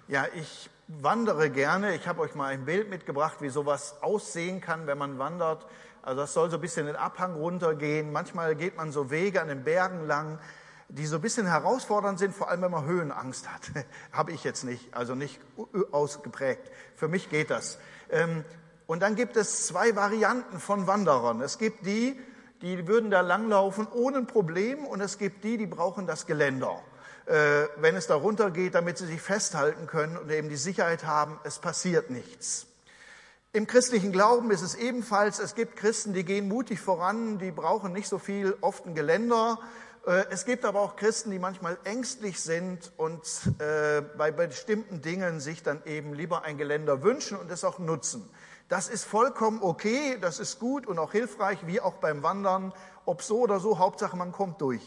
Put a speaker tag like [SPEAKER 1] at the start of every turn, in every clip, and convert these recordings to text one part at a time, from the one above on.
[SPEAKER 1] Ja, ich wandere gerne. Ich habe euch mal ein Bild mitgebracht, wie sowas aussehen kann, wenn man wandert. Also das soll so ein bisschen den Abhang runtergehen. Manchmal geht man so Wege an den Bergen lang, die so ein bisschen herausfordernd sind, vor allem wenn man Höhenangst hat. Habe ich jetzt nicht, also nicht ausgeprägt. Für mich geht das. Und dann gibt es zwei Varianten von Wanderern. Es gibt die würden da langlaufen ohne ein Problem, und es gibt die brauchen das Geländer, wenn es da runtergeht, damit sie sich festhalten können und eben die Sicherheit haben, es passiert nichts. Im christlichen Glauben ist es ebenfalls, es gibt Christen, die gehen mutig voran, die brauchen nicht so viel, oft ein Geländer. Es gibt aber auch Christen, die manchmal ängstlich sind und bei bestimmten Dingen sich dann eben lieber ein Geländer wünschen und es auch nutzen. Das ist vollkommen okay, das ist gut und auch hilfreich, wie auch beim Wandern, ob so oder so, Hauptsache man kommt durch.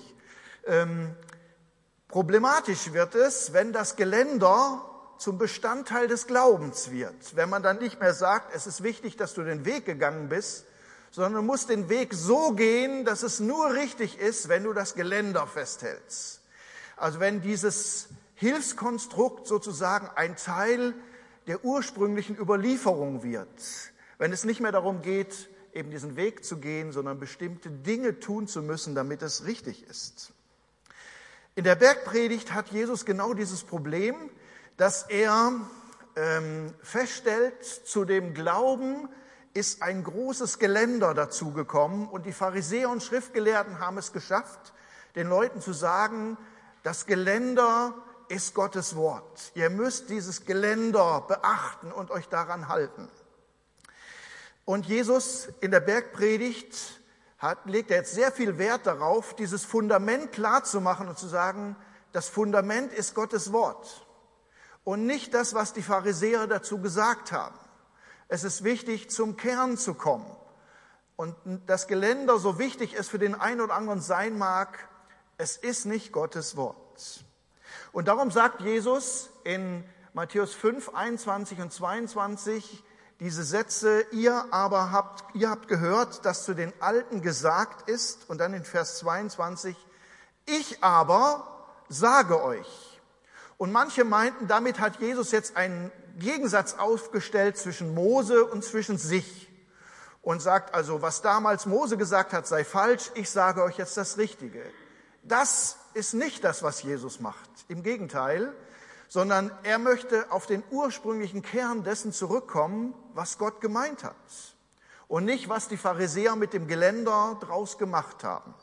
[SPEAKER 1] Problematisch wird es, wenn das Geländer zum Bestandteil des Glaubens wird. Wenn man dann nicht mehr sagt, es ist wichtig, dass du den Weg gegangen bist, sondern du musst den Weg so gehen, dass es nur richtig ist, wenn du das Geländer festhältst. Also wenn dieses Hilfskonstrukt sozusagen ein Teil der ursprünglichen Überlieferung wird, wenn es nicht mehr darum geht, eben diesen Weg zu gehen, sondern bestimmte Dinge tun zu müssen, damit es richtig ist. In der Bergpredigt hat Jesus genau dieses Problem, dass er feststellt, zu dem Glauben ist ein großes Geländer dazugekommen, und die Pharisäer und Schriftgelehrten haben es geschafft, den Leuten zu sagen, das Geländer ist Gottes Wort. Ihr müsst dieses Geländer beachten und euch daran halten. Und Jesus in der Bergpredigt legt er jetzt sehr viel Wert darauf, dieses Fundament klar zu machen und zu sagen, das Fundament ist Gottes Wort und nicht das, was die Pharisäer dazu gesagt haben. Es ist wichtig, zum Kern zu kommen. Und das Geländer, so wichtig es für den einen oder anderen sein mag, es ist nicht Gottes Wort. Und darum sagt Jesus in Matthäus 5, 21 und 22, diese Sätze, ihr habt gehört, dass zu den Alten gesagt ist, und dann in Vers 22, ich aber sage euch. Und manche meinten, damit hat Jesus jetzt einen Gegensatz aufgestellt zwischen Mose und zwischen sich und sagt also, was damals Mose gesagt hat, sei falsch, ich sage euch jetzt das Richtige. Das ist nicht das, was Jesus macht, im Gegenteil, sondern er möchte auf den ursprünglichen Kern dessen zurückkommen, was Gott gemeint hat und nicht, was die Pharisäer mit dem Geländer draus gemacht haben.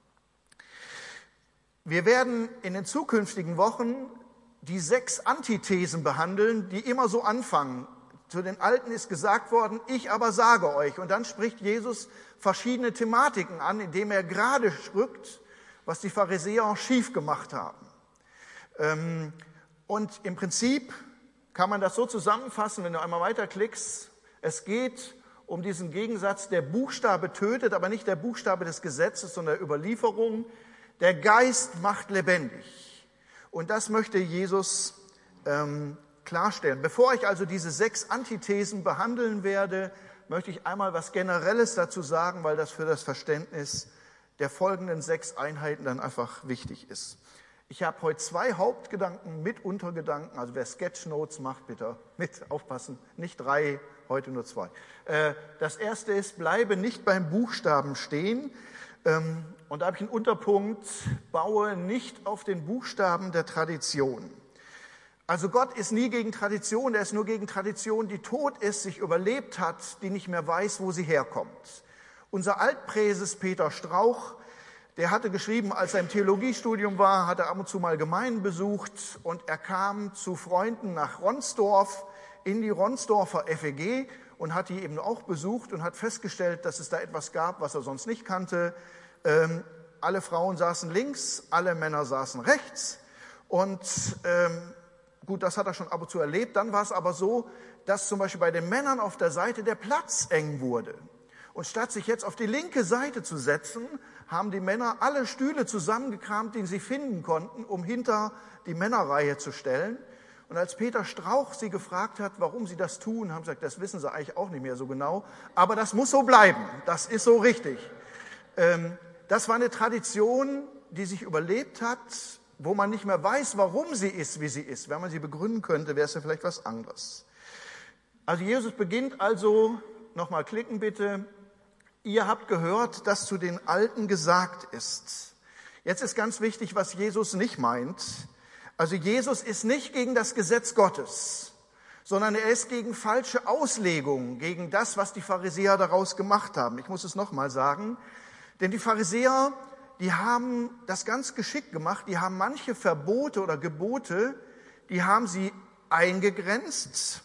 [SPEAKER 1] Wir werden in den zukünftigen Wochen die 6 Antithesen behandeln, die immer so anfangen. Zu den Alten ist gesagt worden, ich aber sage euch. Und dann spricht Jesus verschiedene Thematiken an, indem er gerade rückt, was die Pharisäer schief gemacht haben. Und im Prinzip kann man das so zusammenfassen, wenn du einmal weiterklickst. Es geht um diesen Gegensatz, der Buchstabe tötet, aber nicht der Buchstabe des Gesetzes, sondern der Überlieferung. Der Geist macht lebendig. Und das möchte Jesus klarstellen. Bevor ich also diese 6 Antithesen behandeln werde, möchte ich einmal was Generelles dazu sagen, weil das für das Verständnis der folgenden 6 Einheiten dann einfach wichtig ist. Ich habe heute 2 Hauptgedanken mit Untergedanken, also wer Sketchnotes macht, bitte mit aufpassen, nicht 3, heute nur 2. Das erste ist, bleibe nicht beim Buchstaben stehen. Und da habe ich einen Unterpunkt, baue nicht auf den Buchstaben der Tradition. Also Gott ist nie gegen Tradition, er ist nur gegen Tradition, die tot ist, sich überlebt hat, die nicht mehr weiß, wo sie herkommt. Unser Altpräses Peter Strauch, der hatte geschrieben, als er im Theologiestudium war, hat er ab und zu mal Gemeinden besucht und er kam zu Freunden nach Ronsdorf in die Ronsdorfer FEG und hat die eben auch besucht und hat festgestellt, dass es da etwas gab, was er sonst nicht kannte. Alle Frauen saßen links, alle Männer saßen rechts und gut, das hat er schon ab und zu erlebt. Dann war es aber so, dass zum Beispiel bei den Männern auf der Seite der Platz eng wurde. Und statt sich jetzt auf die linke Seite zu setzen, haben die Männer alle Stühle zusammengekramt, die sie finden konnten, um hinter die Männerreihe zu stellen. Und als Peter Strauch sie gefragt hat, warum sie das tun, haben sie gesagt, das wissen sie eigentlich auch nicht mehr so genau. Aber das muss so bleiben, das ist so richtig. Das war eine Tradition, die sich überlebt hat, wo man nicht mehr weiß, warum sie ist, wie sie ist. Wenn man sie begründen könnte, wäre es ja vielleicht was anderes. Also Jesus beginnt also, nochmal klicken bitte, ihr habt gehört, dass zu den Alten gesagt ist. Jetzt ist ganz wichtig, was Jesus nicht meint. Also Jesus ist nicht gegen das Gesetz Gottes, sondern er ist gegen falsche Auslegungen, gegen das, was die Pharisäer daraus gemacht haben. Ich muss es nochmal sagen, denn die Pharisäer, die haben das ganz geschickt gemacht, die haben manche Verbote oder Gebote, die haben sie eingegrenzt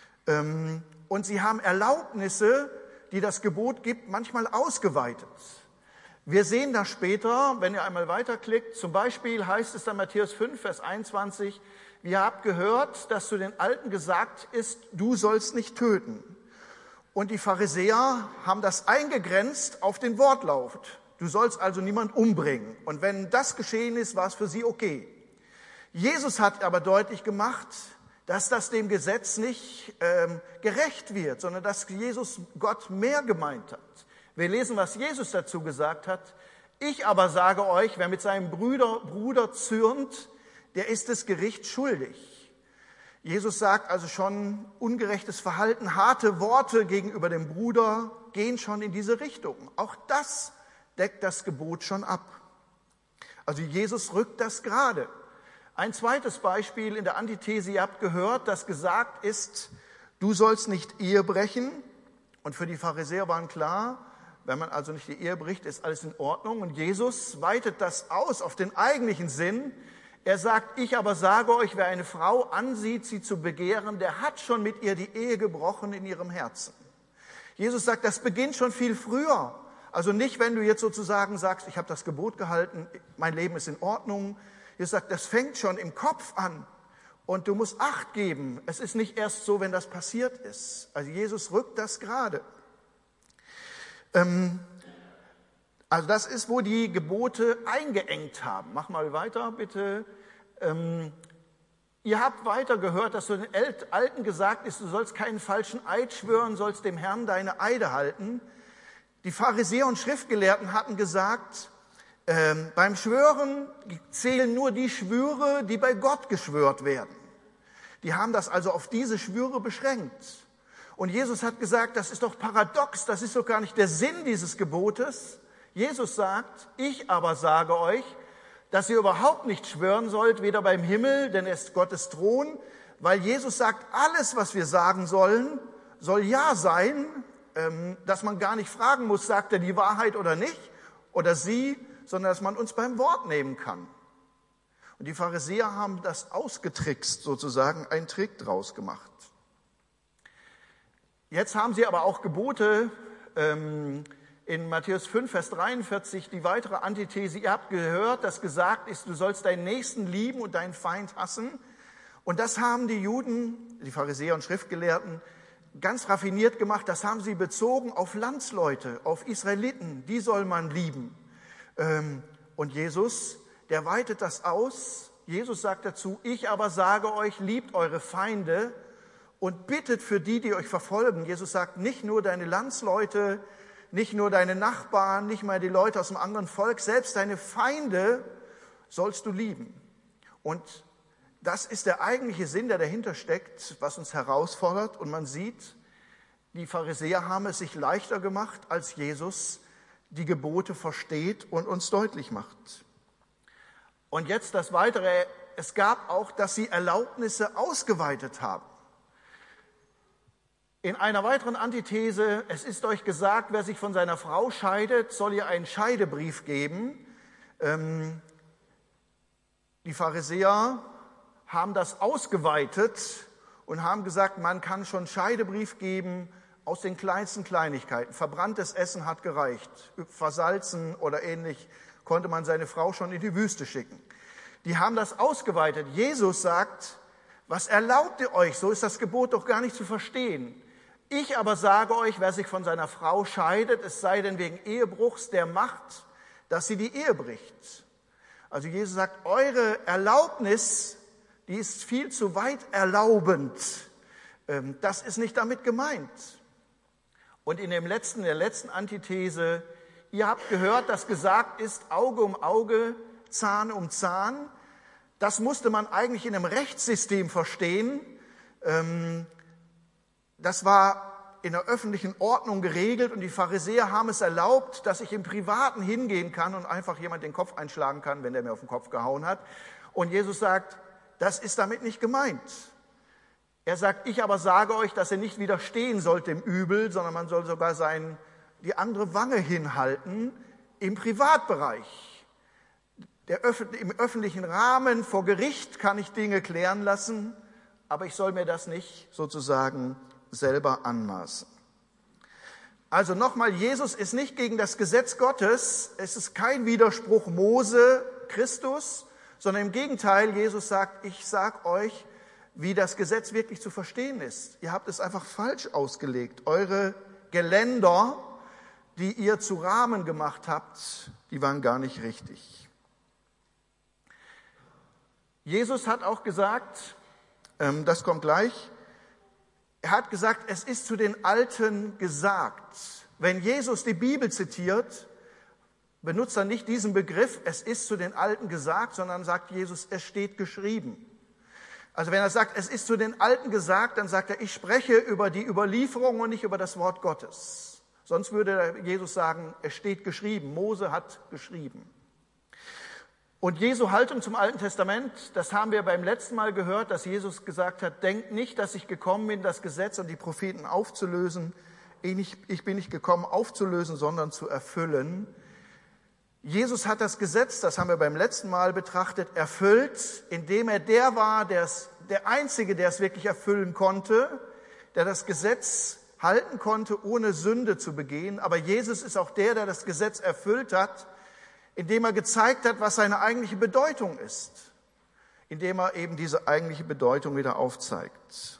[SPEAKER 1] und sie haben Erlaubnisse, die das Gebot gibt, manchmal ausgeweitet. Wir sehen das später, wenn ihr einmal weiterklickt. Zum Beispiel heißt es dann Matthäus 5, Vers 21, ihr habt gehört, dass zu den Alten gesagt ist, du sollst nicht töten. Und die Pharisäer haben das eingegrenzt auf den Wortlaut. Du sollst also niemand umbringen. Und wenn das geschehen ist, war es für sie okay. Jesus hat aber deutlich gemacht, dass das dem Gesetz nicht gerecht wird, sondern dass Jesus Gott mehr gemeint hat. Wir lesen, was Jesus dazu gesagt hat. Ich aber sage euch, wer mit seinem Bruder zürnt, der ist des Gerichts schuldig. Jesus sagt also schon, ungerechtes Verhalten, harte Worte gegenüber dem Bruder gehen schon in diese Richtung. Auch das deckt das Gebot schon ab. Also Jesus rückt das gerade. Ein zweites Beispiel in der Antithese, ihr habt gehört, dass gesagt ist, du sollst nicht Ehe brechen. Und für die Pharisäer war klar, wenn man also nicht die Ehe bricht, ist alles in Ordnung. Und Jesus weitet das aus auf den eigentlichen Sinn. Er sagt, ich aber sage euch, wer eine Frau ansieht, sie zu begehren, der hat schon mit ihr die Ehe gebrochen in ihrem Herzen. Jesus sagt, das beginnt schon viel früher. Also nicht, wenn du jetzt sozusagen sagst, ich habe das Gebot gehalten, mein Leben ist in Ordnung. Jesus sagt, das fängt schon im Kopf an und du musst Acht geben. Es ist nicht erst so, wenn das passiert ist. Also Jesus rückt das gerade. Also das ist, wo die Gebote eingeengt haben. Mach mal weiter, bitte. Ihr habt weiter gehört, dass zu den Alten gesagt ist, du sollst keinen falschen Eid schwören, sollst dem Herrn deine Eide halten. Die Pharisäer und Schriftgelehrten hatten gesagt, beim Schwören zählen nur die Schwüre, die bei Gott geschwört werden. Die haben das also auf diese Schwüre beschränkt. Und Jesus hat gesagt, das ist doch paradox, das ist doch gar nicht der Sinn dieses Gebotes. Jesus sagt, ich aber sage euch, dass ihr überhaupt nicht schwören sollt, weder beim Himmel, denn er ist Gottes Thron, weil Jesus sagt, alles, was wir sagen sollen, soll ja sein, dass man gar nicht fragen muss, sagt er die Wahrheit oder nicht, oder sie, sondern dass man uns beim Wort nehmen kann. Und die Pharisäer haben das ausgetrickst, sozusagen einen Trick draus gemacht. Jetzt haben sie aber auch Gebote in Matthäus 5, Vers 43, die weitere Antithese. Ihr habt gehört, dass gesagt ist, du sollst deinen Nächsten lieben und deinen Feind hassen. Und das haben die Juden, die Pharisäer und Schriftgelehrten, ganz raffiniert gemacht. Das haben sie bezogen auf Landsleute, auf Israeliten. Die soll man lieben. Und Jesus, der weitet das aus. Jesus sagt dazu, ich aber sage euch, liebt eure Feinde und bittet für die, die euch verfolgen. Jesus sagt, nicht nur deine Landsleute, nicht nur deine Nachbarn, nicht mal die Leute aus dem anderen Volk, selbst deine Feinde sollst du lieben. Und das ist der eigentliche Sinn, der dahinter steckt, was uns herausfordert. Und man sieht, die Pharisäer haben es sich leichter gemacht, als Jesus die Gebote versteht und uns deutlich macht. Und jetzt das Weitere, es gab auch, dass sie Erlaubnisse ausgeweitet haben. In einer weiteren Antithese, es ist euch gesagt, wer sich von seiner Frau scheidet, soll ihr einen Scheidebrief geben. Die Pharisäer haben das ausgeweitet und haben gesagt, man kann schon Scheidebrief geben aus den kleinsten Kleinigkeiten. Verbranntes Essen hat gereicht, versalzen oder ähnlich konnte man seine Frau schon in die Wüste schicken. Die haben das ausgeweitet. Jesus sagt, was erlaubt ihr euch? So ist das Gebot doch gar nicht zu verstehen. Ich aber sage euch, wer sich von seiner Frau scheidet, es sei denn wegen Ehebruchs, der macht, dass sie die Ehe bricht. Also Jesus sagt, eure Erlaubnis, die ist viel zu weit erlaubend. Das ist nicht damit gemeint. Und in der letzten Antithese, ihr habt gehört, dass gesagt ist, Auge um Auge, Zahn um Zahn. Das musste man eigentlich in einem Rechtssystem verstehen. Das war in der öffentlichen Ordnung geregelt und die Pharisäer haben es erlaubt, dass ich im Privaten hingehen kann und einfach jemand den Kopf einschlagen kann, wenn der mir auf den Kopf gehauen hat. Und Jesus sagt, das ist damit nicht gemeint. Er sagt, ich aber sage euch, dass ihr nicht widerstehen sollt dem Übel, sondern man soll sogar die andere Wange hinhalten im Privatbereich. Im öffentlichen Rahmen vor Gericht kann ich Dinge klären lassen, aber ich soll mir das nicht sozusagen selber anmaßen. Also nochmal, Jesus ist nicht gegen das Gesetz Gottes, es ist kein Widerspruch Mose, Christus, sondern im Gegenteil, Jesus sagt, ich sag euch, wie das Gesetz wirklich zu verstehen ist. Ihr habt es einfach falsch ausgelegt. Eure Geländer, die ihr zu Rahmen gemacht habt, die waren gar nicht richtig. Jesus hat auch gesagt, das kommt gleich, er hat gesagt, es ist zu den Alten gesagt. Wenn Jesus die Bibel zitiert, benutzt er nicht diesen Begriff, es ist zu den Alten gesagt, sondern sagt Jesus, es steht geschrieben. Also wenn er sagt, es ist zu den Alten gesagt, dann sagt er, ich spreche über die Überlieferung und nicht über das Wort Gottes. Sonst würde Jesus sagen, es steht geschrieben, Mose hat geschrieben. Und Jesu Haltung zum Alten Testament, das haben wir beim letzten Mal gehört, dass Jesus gesagt hat, denkt nicht, dass ich gekommen bin, das Gesetz und die Propheten aufzulösen. Ich bin nicht gekommen, aufzulösen, sondern zu erfüllen. Jesus hat das Gesetz, das haben wir beim letzten Mal betrachtet, erfüllt, indem er der war, der Einzige, der es wirklich erfüllen konnte, der das Gesetz halten konnte, ohne Sünde zu begehen. Aber Jesus ist auch der das Gesetz erfüllt hat, indem er gezeigt hat, was seine eigentliche Bedeutung ist, indem er eben diese eigentliche Bedeutung wieder aufzeigt.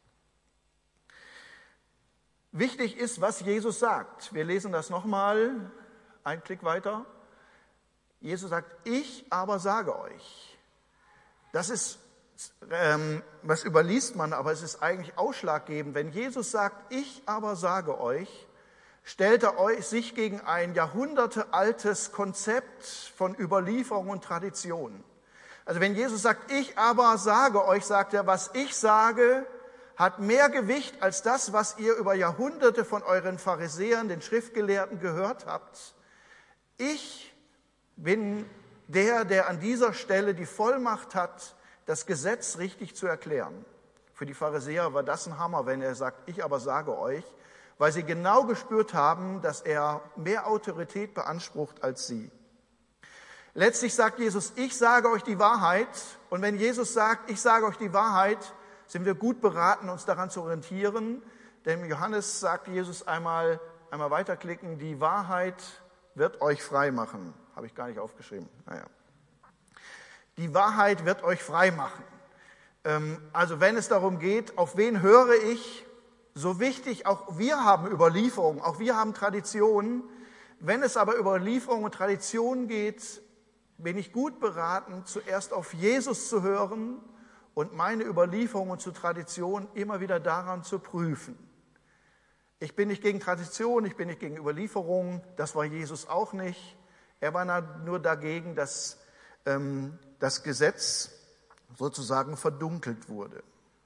[SPEAKER 1] Wichtig ist, was Jesus sagt. Wir lesen das nochmal, einen Klick weiter. Jesus sagt, ich aber sage euch. Das ist, was überliest man, aber es ist eigentlich ausschlaggebend. Wenn Jesus sagt, ich aber sage euch, stellt er sich gegen ein jahrhundertealtes Konzept von Überlieferung und Tradition. Also wenn Jesus sagt, ich aber sage euch, sagt er, was ich sage, hat mehr Gewicht als das, was ihr über Jahrhunderte von euren Pharisäern, den Schriftgelehrten, gehört habt. Ich bin der an dieser Stelle die Vollmacht hat, das Gesetz richtig zu erklären. Für die Pharisäer war das ein Hammer, wenn er sagt, ich aber sage euch, weil sie genau gespürt haben, dass er mehr Autorität beansprucht als sie. Letztlich sagt Jesus, ich sage euch die Wahrheit. Und wenn Jesus sagt, ich sage euch die Wahrheit, sind wir gut beraten, uns daran zu orientieren. Denn Johannes sagt Jesus einmal weiterklicken, die Wahrheit wird euch frei machen. Habe ich gar nicht aufgeschrieben. Naja. Die Wahrheit wird euch frei machen. Also wenn es darum geht, auf wen höre ich, so wichtig, auch wir haben Überlieferungen, auch wir haben Traditionen. Wenn es aber über Überlieferung und Tradition geht, bin ich gut beraten, zuerst auf Jesus zu hören und meine Überlieferungen zur Tradition immer wieder daran zu prüfen. Ich bin nicht gegen Tradition, ich bin nicht gegen Überlieferungen, das war Jesus auch nicht. Er war nur dagegen, dass das Gesetz sozusagen verdunkelt wurde.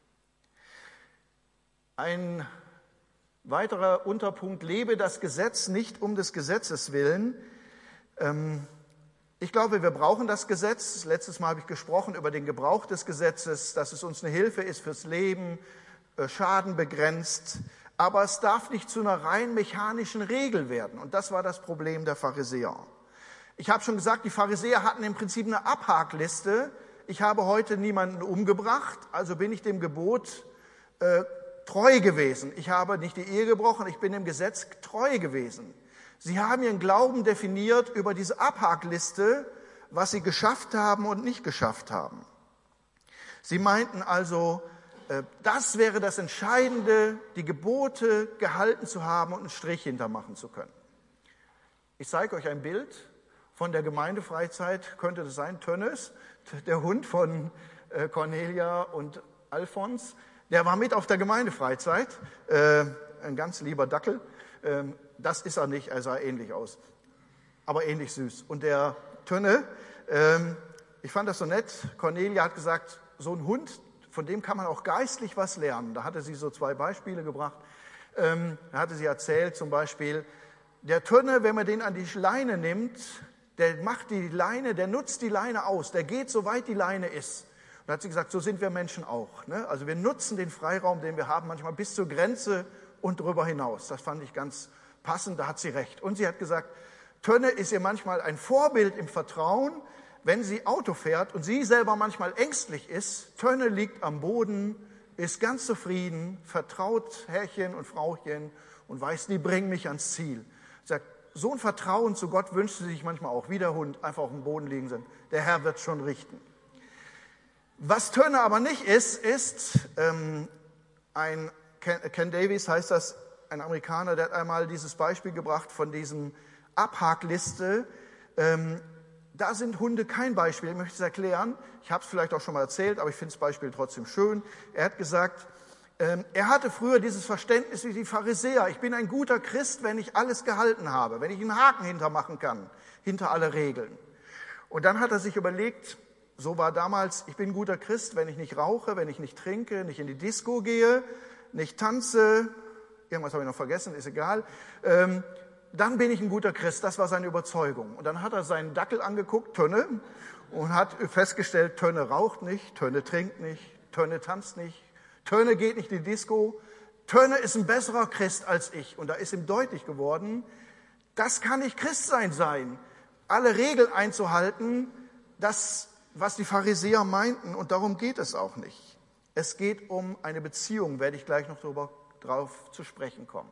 [SPEAKER 1] Ein weiterer Unterpunkt, lebe das Gesetz nicht um des Gesetzes willen. Ich glaube, wir brauchen das Gesetz. Letztes Mal habe ich gesprochen über den Gebrauch des Gesetzes, dass es uns eine Hilfe ist fürs Leben, Schaden begrenzt. Aber es darf nicht zu einer rein mechanischen Regel werden. Und das war das Problem der Pharisäer. Ich habe schon gesagt, die Pharisäer hatten im Prinzip eine Abhakliste. Ich habe heute niemanden umgebracht, also bin ich dem Gebot treu gewesen. Ich habe nicht die Ehe gebrochen, ich bin dem Gesetz treu gewesen. Sie haben ihren Glauben definiert über diese Abhakliste, was sie geschafft haben und nicht geschafft haben. Sie meinten also, das wäre das Entscheidende, die Gebote gehalten zu haben und einen Strich hintermachen zu können. Ich zeige euch ein Bild von der Gemeindefreizeit, könnte das sein, Tönnes, der Hund von Cornelia und Alfons. Der war mit auf der Gemeindefreizeit, ein ganz lieber Dackel. Das ist er nicht, er sah ähnlich aus, aber ähnlich süß. Und der Tönne, Ich fand das so nett. Cornelia hat gesagt, so ein Hund, von dem kann man auch geistlich was lernen. Da hatte sie so 2 Beispiele gebracht. Da hatte sie erzählt, zum Beispiel, der Tönne, wenn man den an die Leine nimmt, der nutzt die Leine aus, der geht so weit die Leine ist. Und da hat sie gesagt, so sind wir Menschen auch. Ne? Also wir nutzen den Freiraum, den wir haben, manchmal bis zur Grenze und darüber hinaus. Das fand ich ganz passend, da hat sie recht. Und sie hat gesagt, Tönne ist ihr manchmal ein Vorbild im Vertrauen, wenn sie Auto fährt und sie selber manchmal ängstlich ist. Tönne liegt am Boden, ist ganz zufrieden, vertraut Herrchen und Frauchen und weiß, die bringen mich ans Ziel. Sagt, so ein Vertrauen zu Gott wünscht sie sich manchmal auch, wie der Hund, einfach auf dem Boden liegen sind. Der Herr wird schon richten. Was Tönne aber nicht ist, Ken Davies heißt das, ein Amerikaner, der hat einmal dieses Beispiel gebracht von diesem Abhakliste. Da sind Hunde kein Beispiel, ich möchte es erklären. Ich habe es vielleicht auch schon mal erzählt, aber ich finde das Beispiel trotzdem schön. Er hat gesagt, er hatte früher dieses Verständnis wie die Pharisäer. Ich bin ein guter Christ, wenn ich alles gehalten habe, wenn ich einen Haken hintermachen kann, hinter alle Regeln. Und dann hat er sich überlegt, so war damals, ich bin ein guter Christ, wenn ich nicht rauche, wenn ich nicht trinke, nicht in die Disco gehe, nicht tanze, irgendwas habe ich noch vergessen, ist egal, dann bin ich ein guter Christ. Das war seine Überzeugung. Und dann hat er seinen Dackel angeguckt, Tönne, und hat festgestellt, Tönne raucht nicht, Tönne trinkt nicht, Tönne tanzt nicht, Tönne geht nicht in die Disco, Tönne ist ein besserer Christ als ich. Und da ist ihm deutlich geworden, das kann nicht Christsein sein, alle Regeln einzuhalten, das, was die Pharisäer meinten, und darum geht es auch nicht. Es geht um eine Beziehung, werde ich gleich noch drauf zu sprechen kommen.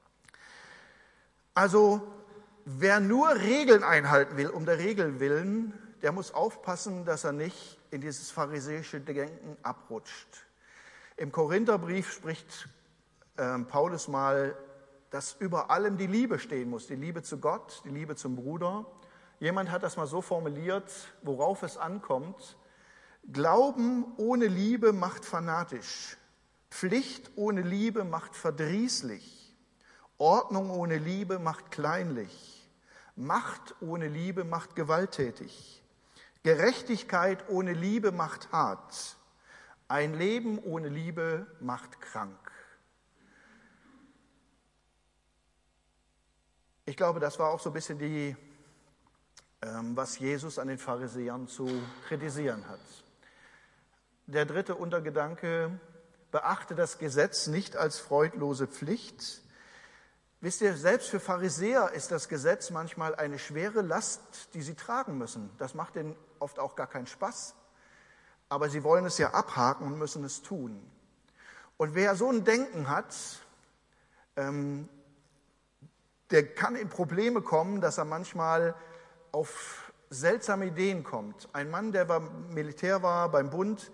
[SPEAKER 1] Also, wer nur Regeln einhalten will, um der Regel willen, der muss aufpassen, dass er nicht in dieses pharisäische Denken abrutscht. Im Korintherbrief spricht Paulus mal, dass über allem die Liebe stehen muss, die Liebe zu Gott, die Liebe zum Bruder. Jemand hat das mal so formuliert, worauf es ankommt. Glauben ohne Liebe macht fanatisch, Pflicht ohne Liebe macht verdrießlich, Ordnung ohne Liebe macht kleinlich, Macht ohne Liebe macht gewalttätig, Gerechtigkeit ohne Liebe macht hart, ein Leben ohne Liebe macht krank. Ich glaube, das war auch so ein bisschen was Jesus an den Pharisäern zu kritisieren hat. Der dritte Untergedanke, beachte das Gesetz nicht als freudlose Pflicht. Wisst ihr, selbst für Pharisäer ist das Gesetz manchmal eine schwere Last, die sie tragen müssen. Das macht ihnen oft auch gar keinen Spaß. Aber sie wollen es ja abhaken und müssen es tun. Und wer so ein Denken hat, der kann in Probleme kommen, dass er manchmal auf seltsame Ideen kommt. Ein Mann, der Militär war beim Bund,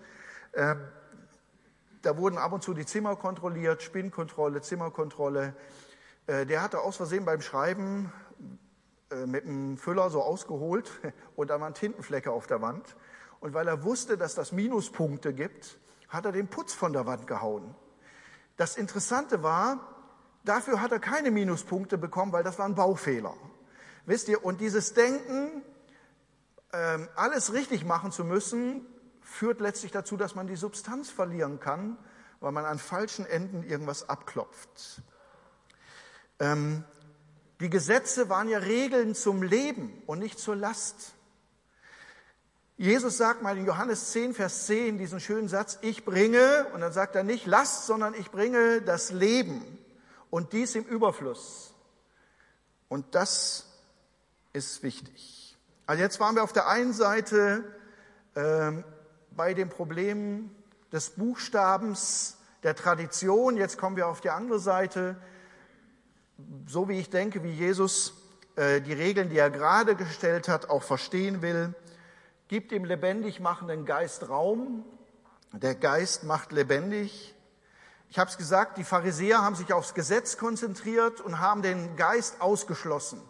[SPEAKER 1] da wurden ab und zu die Zimmer kontrolliert, Spinnkontrolle, Zimmerkontrolle. Der hatte aus Versehen beim Schreiben mit einem Füller so ausgeholt und da waren Tintenflecke auf der Wand. Und weil er wusste, dass das Minuspunkte gibt, hat er den Putz von der Wand gehauen. Das Interessante war, dafür hat er keine Minuspunkte bekommen, weil das war ein Baufehler. Wisst ihr, und dieses Denken, alles richtig machen zu müssen, führt letztlich dazu, dass man die Substanz verlieren kann, weil man an falschen Enden irgendwas abklopft. Die Gesetze waren ja Regeln zum Leben und nicht zur Last. Jesus sagt mal in Johannes 10, Vers 10 diesen schönen Satz, ich bringe, und dann sagt er nicht Last, sondern ich bringe das Leben und dies im Überfluss. Und das ist wichtig. Also jetzt waren wir auf der einen Seite bei dem Problem des Buchstabens, der Tradition. Jetzt kommen wir auf die andere Seite, so wie ich denke, wie Jesus die Regeln, die er gerade gestellt hat, auch verstehen will. Gibt dem lebendig machenden Geist Raum. Der Geist macht lebendig. Ich habe es gesagt, die Pharisäer haben sich aufs Gesetz konzentriert und haben den Geist ausgeschlossen.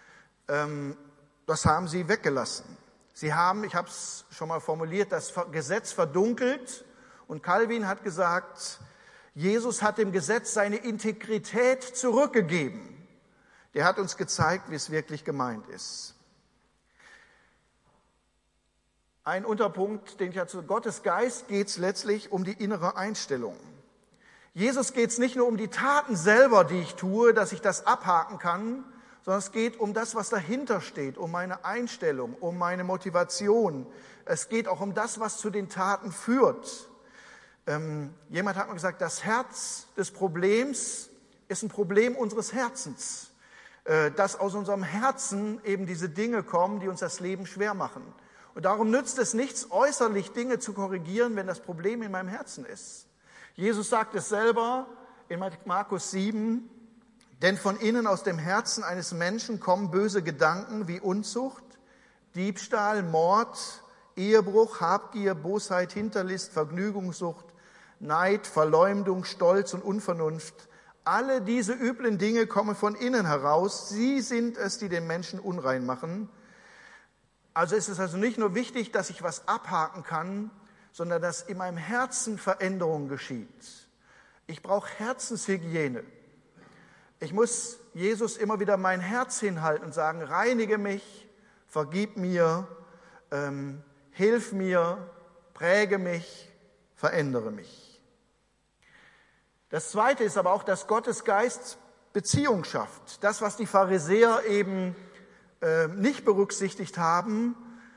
[SPEAKER 1] Das haben sie weggelassen. Sie haben, ich habe es schon mal formuliert, das Gesetz verdunkelt. Und Calvin hat gesagt, Jesus hat dem Gesetz seine Integrität zurückgegeben. Der hat uns gezeigt, wie es wirklich gemeint ist. ein Unterpunkt, den ich hatte. Gottes Geist geht es letztlich um die innere Einstellung. Jesus geht es nicht nur um die Taten selber, die ich tue, dass ich das abhaken kann, sondern es geht um das, was dahinter steht, um meine Einstellung, um meine Motivation. Es geht auch um das, was zu den Taten führt. Jemand hat mir gesagt, das Herz des Problems ist ein Problem unseres Herzens. Dass aus unserem Herzen eben diese Dinge kommen, die uns das Leben schwer machen. Und darum nützt es nichts, äußerlich Dinge zu korrigieren, wenn das Problem in meinem Herzen ist. Jesus sagt es selber in Markus 7, denn von innen aus dem Herzen eines Menschen kommen böse Gedanken wie Unzucht, Diebstahl, Mord, Ehebruch, Habgier, Bosheit, Hinterlist, Vergnügungssucht, Neid, Verleumdung, Stolz und Unvernunft. Alle diese üblen Dinge kommen von innen heraus. Sie sind es, die den Menschen unrein machen. Also ist es also nicht nur wichtig, dass ich was abhaken kann, sondern dass in meinem Herzen Veränderung geschieht. Ich brauche Herzenshygiene. Ich muss Jesus immer wieder mein Herz hinhalten und sagen, reinige mich, vergib mir, hilf mir, präge mich, verändere mich. Das Zweite ist aber auch, dass Gottes Geist Beziehung schafft. Das, was die Pharisäer eben nicht berücksichtigt haben,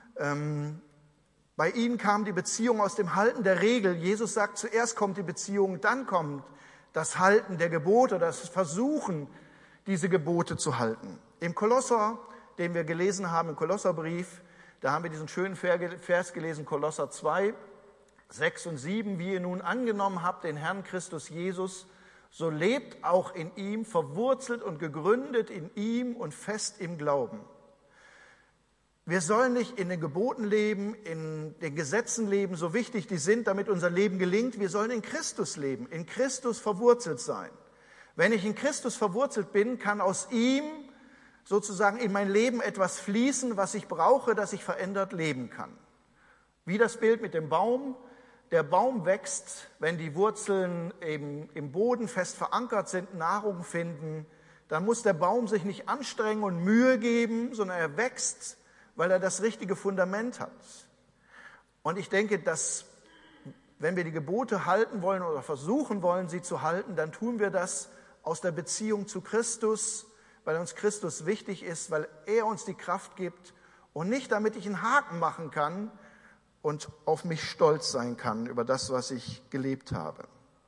[SPEAKER 1] bei ihnen kam die Beziehung aus dem Halten der Regel. Jesus sagt, zuerst kommt die Beziehung, dann kommt das Halten der Gebote, das Versuchen, diese Gebote zu halten. Im Kolosser, den wir gelesen haben, im Kolosserbrief, da haben wir diesen schönen Vers gelesen, Kolosser 2, 6 und 7. Wie ihr nun angenommen habt, den Herrn Christus Jesus, so lebt auch in ihm, verwurzelt und gegründet in ihm und fest im Glauben. Wir sollen nicht in den Geboten leben, in den Gesetzen leben, so wichtig die sind, damit unser Leben gelingt. Wir sollen in Christus leben, in Christus verwurzelt sein. Wenn ich in Christus verwurzelt bin, kann aus ihm sozusagen in mein Leben etwas fließen, was ich brauche, dass ich verändert leben kann. Wie das Bild mit dem Baum. Der Baum wächst, wenn die Wurzeln eben im Boden fest verankert sind, Nahrung finden. Dann muss der Baum sich nicht anstrengen und Mühe geben, sondern er wächst, weil er das richtige Fundament hat. Und ich denke, dass wenn wir die Gebote halten wollen oder versuchen wollen, sie zu halten, dann tun wir das aus der Beziehung zu Christus, weil uns Christus wichtig ist, weil er uns die Kraft gibt und nicht, damit ich einen Haken machen kann und auf mich stolz sein kann über das, was ich gelebt habe.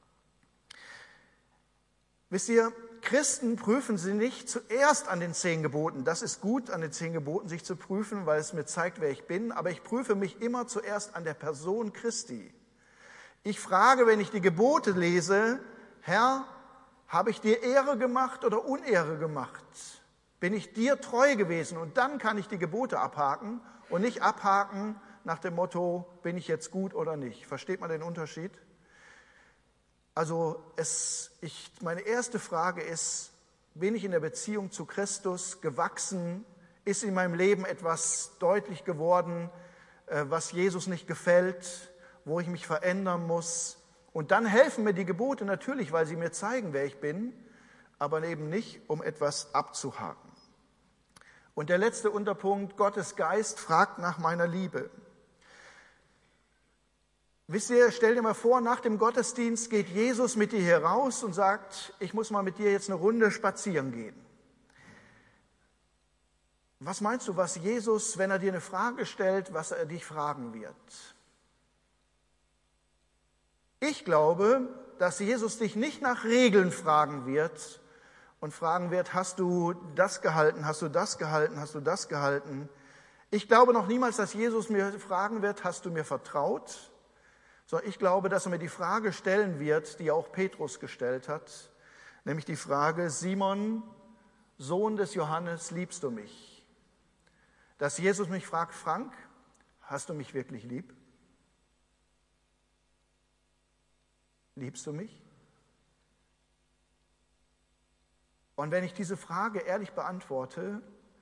[SPEAKER 1] Wisst ihr, Christen prüfen sie nicht zuerst an den 10 Geboten. Das ist gut, an den 10 Geboten sich zu prüfen, weil es mir zeigt, wer ich bin. Aber ich prüfe mich immer zuerst an der Person Christi. Ich frage, wenn ich die Gebote lese, Herr, habe ich dir Ehre gemacht oder Unehre gemacht? Bin ich dir treu gewesen? Und dann kann ich die Gebote abhaken und nicht abhaken nach dem Motto, bin ich jetzt gut oder nicht? Versteht man den Unterschied? Also meine erste Frage ist, bin ich in der Beziehung zu Christus gewachsen? Ist in meinem Leben etwas deutlich geworden, was Jesus nicht gefällt, wo ich mich verändern muss? Und dann helfen mir die Gebote natürlich, weil sie mir zeigen, wer ich bin, aber eben nicht, um etwas abzuhaken. Und der letzte Unterpunkt, Gottes Geist fragt nach meiner Liebe. Wisst ihr, stell dir mal vor, nach dem Gottesdienst geht Jesus mit dir hier raus und sagt, ich muss mal mit dir jetzt eine Runde spazieren gehen. Was meinst du, was Jesus, wenn er dir eine Frage stellt, was er dich fragen wird? Ich glaube, dass Jesus dich nicht nach Regeln fragen wird und fragen wird, hast du das gehalten, hast du das gehalten, hast du das gehalten? Ich glaube noch niemals, dass Jesus mir fragen wird, hast du mir vertraut? Sondern ich glaube, dass er mir die Frage stellen wird, die auch Petrus gestellt hat, nämlich die Frage, Simon, Sohn des Johannes, liebst du mich? Dass Jesus mich fragt, Frank, hast du mich wirklich lieb? Liebst du mich? Und wenn ich diese Frage ehrlich beantworte,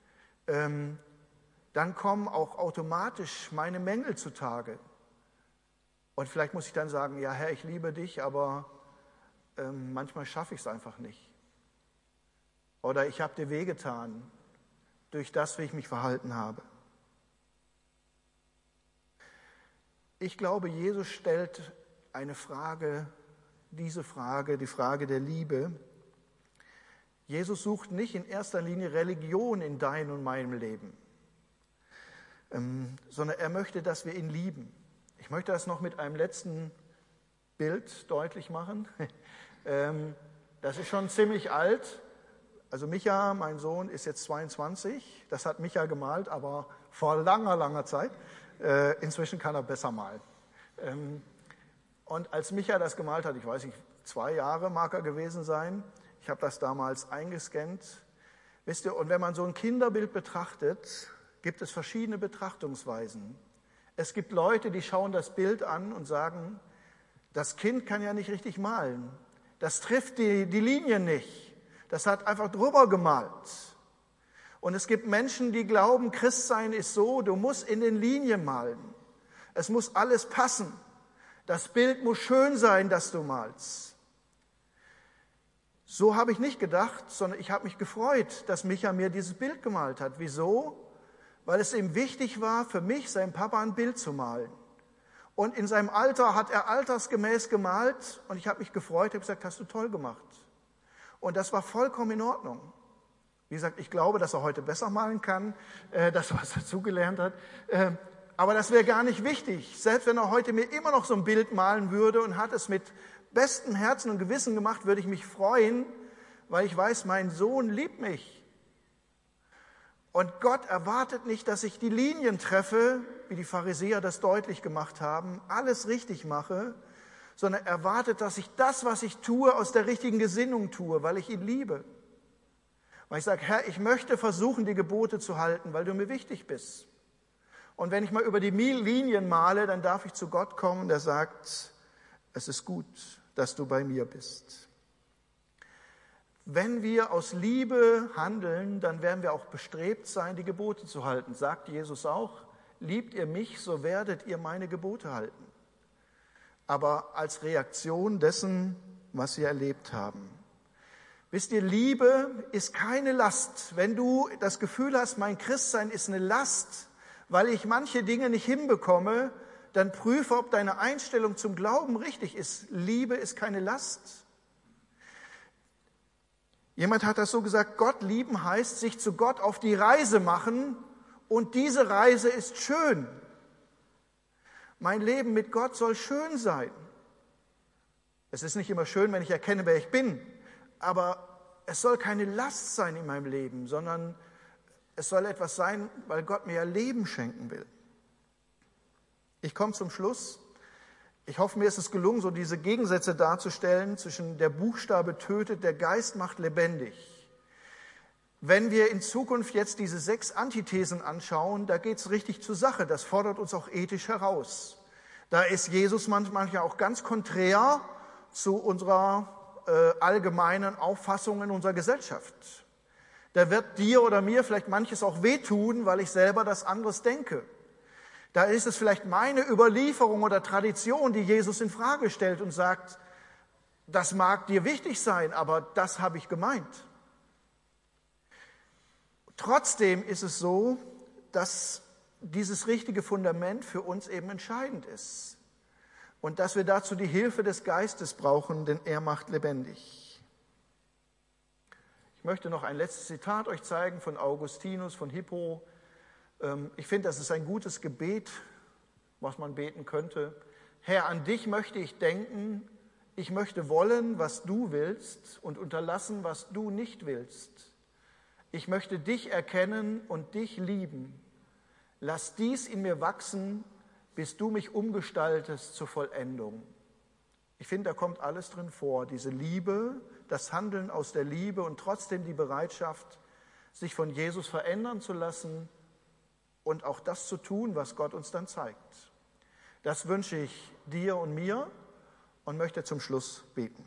[SPEAKER 1] dann kommen auch automatisch meine Mängel zutage. Und vielleicht muss ich dann sagen, ja Herr, ich liebe dich, aber manchmal schaffe ich es einfach nicht. Oder ich habe dir wehgetan durch das, wie ich mich verhalten habe. Ich glaube, Jesus stellt eine Frage, diese Frage, die Frage der Liebe. Jesus sucht nicht in erster Linie Religion in deinem und meinem Leben, sondern er möchte, dass wir ihn lieben. Ich möchte das noch mit einem letzten Bild deutlich machen. Das ist schon ziemlich alt. Also Micha, mein Sohn, ist jetzt 22. Das hat Micha gemalt, aber vor langer, langer Zeit. Inzwischen kann er besser malen. Und als Micha das gemalt hat, ich weiß nicht, 2 Jahre mag er gewesen sein, ich habe das damals eingescannt. Wisst ihr, und wenn man so ein Kinderbild betrachtet, gibt es verschiedene Betrachtungsweisen. Es gibt Leute, die schauen das Bild an und sagen, das Kind kann ja nicht richtig malen. Das trifft die Linien nicht. Das hat einfach drüber gemalt. Und es gibt Menschen, die glauben, Christsein ist so, du musst in den Linien malen. Es muss alles passen. Das Bild muss schön sein, das du malst. So habe ich nicht gedacht, sondern ich habe mich gefreut, dass Micha mir dieses Bild gemalt hat. Wieso? Weil es ihm wichtig war, für mich, seinem Papa, ein Bild zu malen. Und in seinem Alter hat er altersgemäß gemalt und ich habe mich gefreut, habe gesagt, hast du toll gemacht. Und das war vollkommen in Ordnung. Wie gesagt, ich glaube, dass er heute besser malen kann, dass er was dazugelernt hat. Aber das wäre gar nicht wichtig. Selbst wenn er heute mir immer noch so ein Bild malen würde und hat es mit bestem Herzen und Gewissen gemacht, würde ich mich freuen, weil ich weiß, mein Sohn liebt mich. Und Gott erwartet nicht, dass ich die Linien treffe, wie die Pharisäer das deutlich gemacht haben, alles richtig mache, sondern erwartet, dass ich das, was ich tue, aus der richtigen Gesinnung tue, weil ich ihn liebe. Weil ich sage, Herr, ich möchte versuchen, die Gebote zu halten, weil du mir wichtig bist. Und wenn ich mal über die Linien male, dann darf ich zu Gott kommen, der sagt, es ist gut, dass du bei mir bist. Wenn wir aus Liebe handeln, dann werden wir auch bestrebt sein, die Gebote zu halten. Sagt Jesus auch, liebt ihr mich, so werdet ihr meine Gebote halten. Aber als Reaktion dessen, was sie erlebt haben. Wisst ihr, Liebe ist keine Last. Wenn du das Gefühl hast, mein Christsein ist eine Last, weil ich manche Dinge nicht hinbekomme, dann prüfe, ob deine Einstellung zum Glauben richtig ist. Liebe ist keine Last. Jemand hat das so gesagt, Gott lieben heißt, sich zu Gott auf die Reise machen und diese Reise ist schön. Mein Leben mit Gott soll schön sein. Es ist nicht immer schön, wenn ich erkenne, wer ich bin, aber es soll keine Last sein in meinem Leben, sondern es soll etwas sein, weil Gott mir ja Leben schenken will. Ich komme zum Schluss. Ich hoffe, mir ist es gelungen, so diese Gegensätze darzustellen zwischen der Buchstabe tötet, der Geist macht lebendig. Wenn wir in Zukunft jetzt diese 6 Antithesen anschauen, da geht es richtig zur Sache. Das fordert uns auch ethisch heraus. Da ist Jesus manchmal auch ganz konträr zu unserer allgemeinen Auffassung in unserer Gesellschaft. Da wird dir oder mir vielleicht manches auch wehtun, weil ich selber das anderes denke. Da ist es vielleicht meine Überlieferung oder Tradition, die Jesus in Frage stellt und sagt, das mag dir wichtig sein, aber das habe ich gemeint. Trotzdem ist es so, dass dieses richtige Fundament für uns eben entscheidend ist und dass wir dazu die Hilfe des Geistes brauchen, denn er macht lebendig. Ich möchte noch ein letztes Zitat euch zeigen von Augustinus von Hippo. Ich finde, das ist ein gutes Gebet, was man beten könnte. Herr, an dich möchte ich denken, ich möchte wollen, was du willst und unterlassen, was du nicht willst. Ich möchte dich erkennen und dich lieben. Lass dies in mir wachsen, bis du mich umgestaltest zur Vollendung. Ich finde, da kommt alles drin vor, diese Liebe, das Handeln aus der Liebe und trotzdem die Bereitschaft, sich von Jesus verändern zu lassen, und auch das zu tun, was Gott uns dann zeigt. Das wünsche ich dir und mir und möchte zum Schluss beten.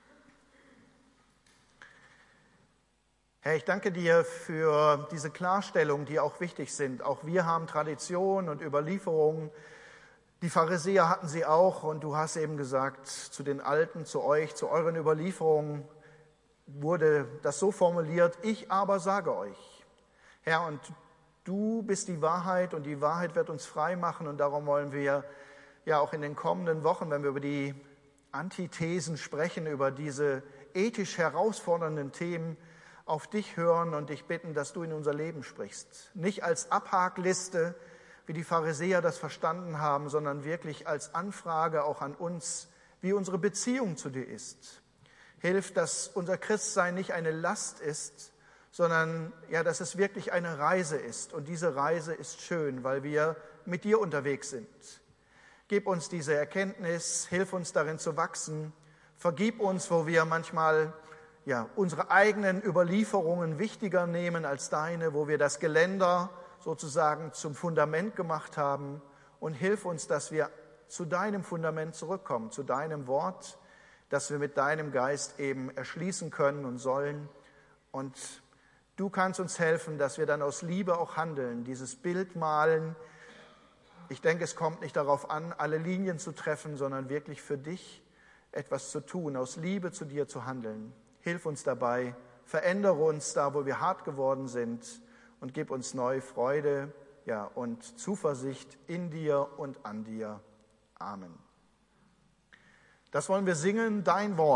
[SPEAKER 1] Herr, ich danke dir für diese Klarstellungen, die auch wichtig sind. Auch wir haben Tradition und Überlieferungen. Die Pharisäer hatten sie auch und du hast eben gesagt, zu den Alten, zu euch, zu euren Überlieferungen wurde das so formuliert, ich aber sage euch. Herr, und du bist die Wahrheit und die Wahrheit wird uns frei machen und darum wollen wir ja auch in den kommenden Wochen, wenn wir über die Antithesen sprechen, über diese ethisch herausfordernden Themen, auf dich hören und dich bitten, dass du in unser Leben sprichst. Nicht als Abhakliste, wie die Pharisäer das verstanden haben, sondern wirklich als Anfrage auch an uns, wie unsere Beziehung zu dir ist. Hilf, dass unser Christsein nicht eine Last ist, sondern ja, dass es wirklich eine Reise ist. Und diese Reise ist schön, weil wir mit dir unterwegs sind. Gib uns diese Erkenntnis, hilf uns darin zu wachsen. Vergib uns, wo wir manchmal unsere eigenen Überlieferungen wichtiger nehmen als deine, wo wir das Geländer sozusagen zum Fundament gemacht haben. Und hilf uns, dass wir zu deinem Fundament zurückkommen, zu deinem Wort, dass wir mit deinem Geist eben erschließen können und sollen. Und du kannst uns helfen, dass wir dann aus Liebe auch handeln, dieses Bild malen. Ich denke, es kommt nicht darauf an, alle Linien zu treffen, sondern wirklich für dich etwas zu tun, aus Liebe zu dir zu handeln. Hilf uns dabei, verändere uns da, wo wir hart geworden sind und gib uns neue Freude und Zuversicht in dir und an dir. Amen. Das wollen wir singen, dein Wort.